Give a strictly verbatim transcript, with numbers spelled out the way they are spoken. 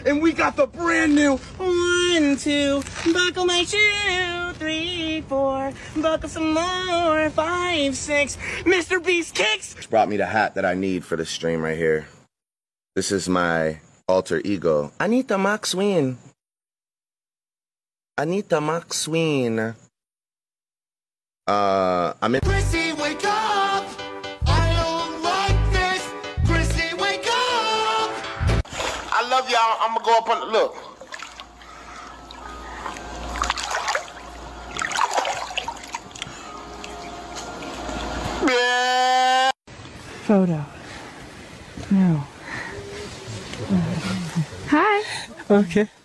and we got the brand new one, two, buckle my shoe, three, four, buckle some more, five, six, Mister Beast kicks. It's brought me the hat that I need for the stream right here. This is my alter ego. Anita McSween. Anita McSween. Uh, I'm in. Chrissy, wake up! I don't like this. Chrissy, wake up! I love y'all. I'm gonna go up on the look. Yeah. Photo. No. Hi. Okay.